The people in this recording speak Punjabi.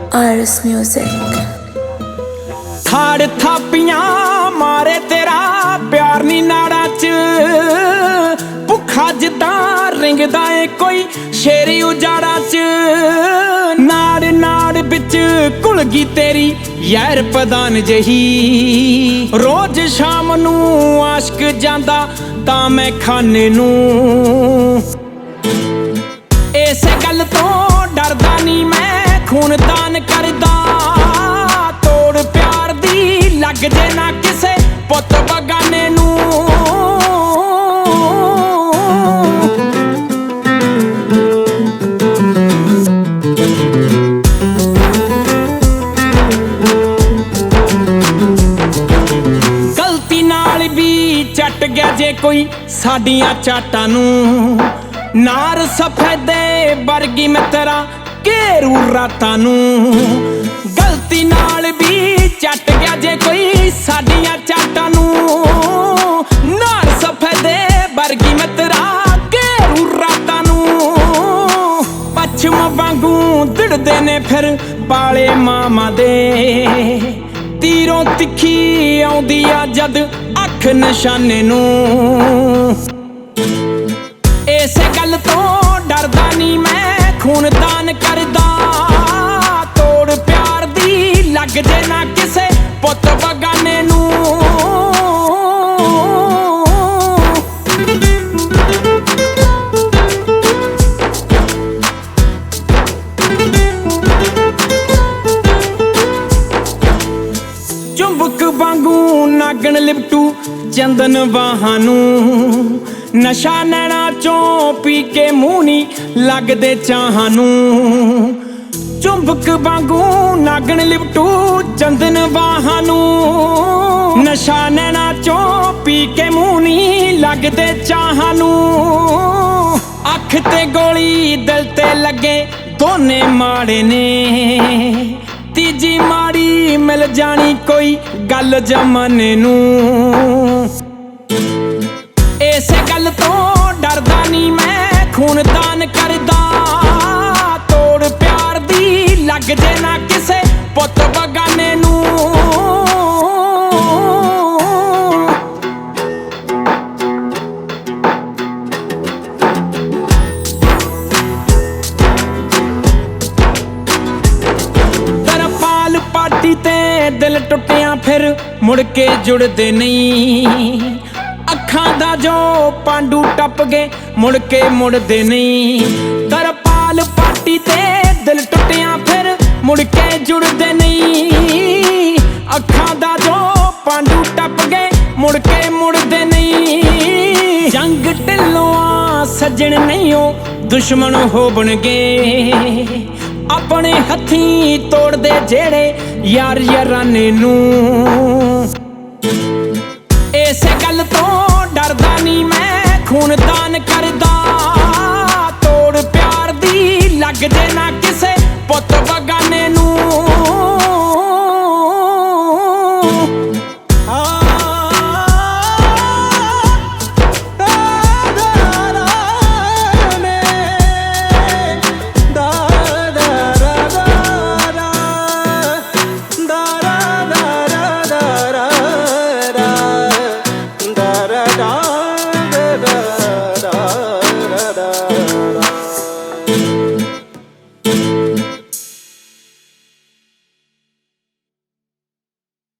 Iris Music। ਖਾੜ ਥਾਪੀਆਂ ਮਾਰੇ ਤੇਰਾ ਪਿਆਰ ਨੀ ਨਾੜਾਂ ਚ, ਭੁੱਖਾ ਜਿੱਦਾਂ ਰਿੰਗਦਾ ਏ ਕੋਈ ਸ਼ੇਰੀ ਉਜਾੜਾਂ ਚ। ਨਾੜ ਨਾੜ ਵਿੱਚ ਘੁਲ ਗਈ ਤੇਰੀ ਯਾਰ ਪਦਾਨ ਜਹੀ, ਰੋਜ਼ ਸ਼ਾਮ ਨੂੰ ਆਸ਼ਕ ਜਾਂਦਾ ਤਾਂ ਮੈਂ ਖਾਨੇ ਨੂੰ। ਇਸੇ ਗੱਲ ਤੋਂ ਡਰਦਾ ਨੀ ਮੈਂ ਖੂਨ ਦਾਨ ਕਰਦਾ, ਤੋੜ ਪਿਆਰ ਦੀ ਲੱਗ ਜੇ ਨਾ ਕਿਸੇ ਪੁੱਤ ਬਗਾਨੇ ਨੂੰ। ਗਲਤੀ ਨਾਲ ਵੀ ਚੱਟ ਗਿਆ ਜੇ ਕੋਈ ਸਾਡੀਆਂ ਚਾਟਾਂ ਨੂੰ, ਨਾਰ ਸਫੈਦੇ ਵਰਗੀ ਮਿੱਤਰਾ ਘੇਰੂ ਰਾਤਾਂ ਨੂੰ। ਗਲਤੀ ਨਾਲ ਵੀ ਚੱਟ ਗਿਆ ਜੇ ਕੋਈ ਸਾਡੀਆਂ ਚਾਟਾਂ ਨੂੰ, ਨਾਰ ਸਫੈਦੇ ਵਰਗੀ ਮਿੱਤਰਾ ਘੇਰੂ ਰਾਤਾਂ ਨੂੰ। ਪੱਛਮ ਵਾਂਗੂ ਦਿੜਦੇ ਨੇ ਫਿਰ ਪਾਲੇ ਮਾਮਾ ਦੇ, ਤੀਰੋਂ ਤਿੱਖੀ ਆਉਂਦੀ ਆ ਜਦ ਅੱਖ ਨਿਸ਼ਾਨੇ ਨੂੰ। ਇਸੇ ਗੱਲ ਤੋਂ ਡਰਦਾ ਨੀ ਮੈਂ ਖੂਨ ਦਾਨ ਕਰਦਾ, ਤੋੜ ਪਿਆਰ ਦੀ ਲੱਗ ਜੇ ਨਾ ਕਿਸੇ ਪੁੱਤ ਬਗਾਨੇ ਨੂੰ। ਚੁੰਬਕ ਵਾਂਗੂ ਨਾਗਣ ਲਿਪਟੂ ਚੰਦਨ ਬਾਹਾਂ ਨੂੰ, ਨਸ਼ਾ ਨੈਣਾ ਚੋਂ ਪੀ ਕੇ ਮੂੰਹ ਨੀ ਲੱਗਦੇ ਚਾਹਾਂ ਨੂੰ। ਚੁੰਬਕ ਵਾਂਗੂ ਨਾਗਣ ਲਿਪਟੂ ਚੰਦਨ ਬਾਹਾਂ ਨੂੰ, ਨਸ਼ਾ ਨੈਣਾ ਚੋਂ ਪੀ ਕੇ ਮੂੰਹ ਨੀ ਲੱਗਦੇ ਚਾਹਾਂ ਨੂੰ। ਅੱਖ ਤੇ ਗੋਲੀ ਦਿਲ ਤੇ ਲੱਗੇ ਦੋਨੇ ਮਾੜੇ ਨੇ, ਤੀਜੀ ਮਾੜੀ ਮਿਲ ਜਾਣੀ ਕੋਈ ਗੱਲ ਜ਼ਮਾਨੇ ਨੂੰ। ਇਸੇ ਗੱਲ ਤੋਂ ਡਰਦਾ ਨੀ ਮੈਂ ਖੂਨ ਦਾਨ ਕਰਦਾ, ਤੋੜ ਪਿਆਰ ਦੀ ਲੱਗ ਜੇ ਨਾ ਕਿਸੇ ਪੁੱਤ ਬਗਾਨੇ ਨੂੰ। ਤਰਪਾਲ ਪਾਟੀ ਤੇ ਦਿਲ ਟੁੱਟਿਆ ਫਿਰ ਮੁੜ ਕੇ ਜੁੜਦੇ ਨਹੀਂ, ਅੱਖਾਂ ਦਾ ਜੋ ਪਾਂਡੂ ਟੱਪ ਗਏ ਮੁੜ ਕੇ ਮੁੜਦੇ ਨਹੀਂ। ਤਰਪਾਲ ਪਾਟੀ ਤੇ ਦਿਲ ਟੁੱਟਿਆ ਫਿਰ ਮੁੜ ਕੇ ਜੁੜਦੇ ਨਹੀਂ, ਅੱਖਾਂ ਦਾ ਜੋ ਪਾਂਡੂ ਟੱਪ ਗਏ ਮੁੜ ਕੇ ਮੁੜਦੇ ਨਹੀਂ। ਜੰਗ ਢਿੱਲੋਂ ਆ ਸੱਜਣ ਨਹੀਂ ਉਹ ਦੁਸ਼ਮਣ ਹੋਣਗੇ, ਆਪਣੇ ਹੱਥੀਂ ਤੋੜਦੇ ਜਿਹੜੇ ਯਾਰ ਯਾਰਾਨੇ ਨੂੰ। ਇਸੇ ਗੱਲ ਤੋਂ ਡਰਦਾ ਨੀ ਮੈਂ ਖੂਨ ਦਾਨ ਕਰਦਾ, ਤੋੜ ਪਿਆਰ ਦੀ ਲੱਗ ਜੇ ਨਾ ਕਿਸੇ ਪੁੱਤ ਬਗਾਨੇ ਨੂੰ। da da